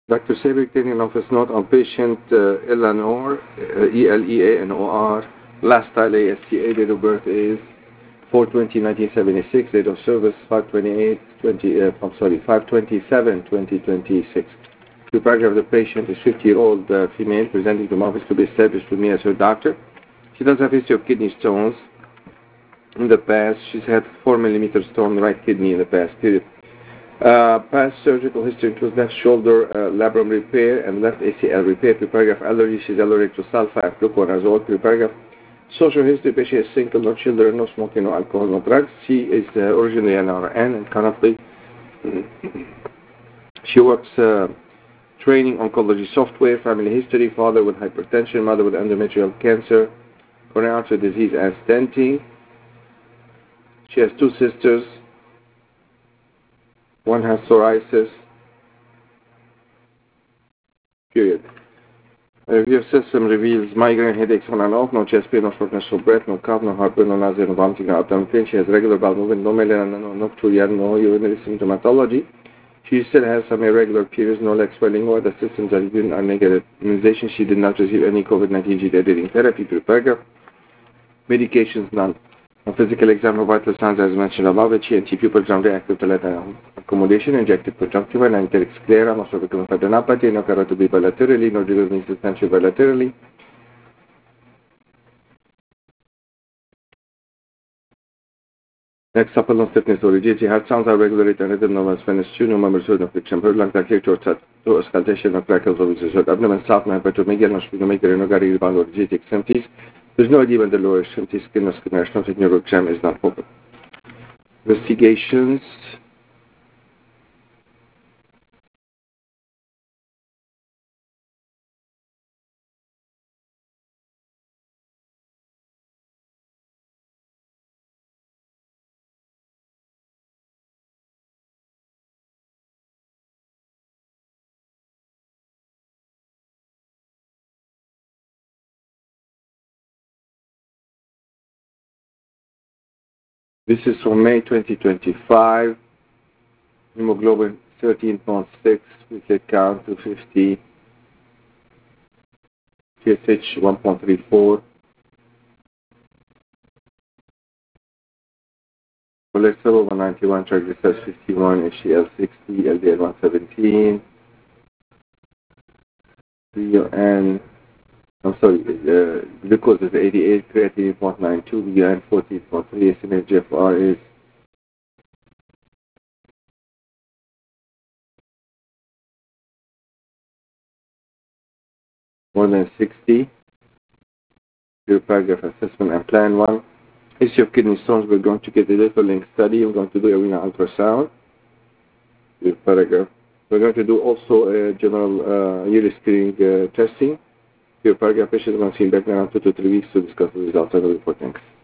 Dr. Sabik taking an office note on patient Eleanor, Eleanor, last style ASTA, date of birth is 4/20/1976, date of service 5/27/2026. The paragraph of the patient is 50-year-old female presenting to my office to be established with me as her doctor. She does have a history of kidney stones in the past. She's had 4 mm stone in the right kidney in the past period. Past surgical history includes left shoulder labrum repair and left ACL repair. Paragraph allergy, she's allergic to sulfite, fluconazole. Paragraph social history, patient is single, no children, no smoking, no alcohol, no drugs. She is originally an RN and currently she works training oncology software, family history, father with hypertension, mother with endometrial cancer, coronary artery disease and stenting. She has 2 sisters. One has psoriasis, period. A review of system reveals migraine, headaches on and off, no chest pain, no shortness of breath, no cough, no heartburn, no nausea, no vomiting, no abdominal pain. She has regular bowel movement, no melanoma, no nocturia, no urinary symptomatology. She still has some irregular periods, no leg swelling, or the systems are given are negative. Immunization, she did not receive any COVID-19 gene editing therapy. Paragraph. Medications, none. A physical exam of vital signs as mentioned above, HNT pupil ground reactive to lead accommodation, injected conjunctiva, enteric sclera, no cervical lymphadenopathy, no carotid bilaterally, no delivery substantial bilaterally. Next, supple no stiffness or rigidity. Heart sounds are regulated and rhythm, no Spanish tune, no members of friction. Her lungs are clear to auscultation, no crackles of his abdomen, south, no hypertomegaly, no sphenomegaly, no gary rebound or rigidity extremities. There's no edema in the lower extremity, skin, no skin rash, no neurogram is not open. Investigations. This is from May 2025. Hemoglobin 13.6, platelet count 250, TSH 1.34, cholesterol 191, triglycerides 51, HDL 60, LDL 117, glucose is 88, creatinine 0.92, BUN 14.3, estimated GFR is more than 60. Your paragraph assessment and plan 1. History of kidney stones, we're going to get a little link study. I'm going to do a renal ultrasound. Your paragraph. We're going to do also a general yearly screening testing. Your paragraph patient is going to see back around 2 to 3 weeks to discuss the results of the report. Thanks.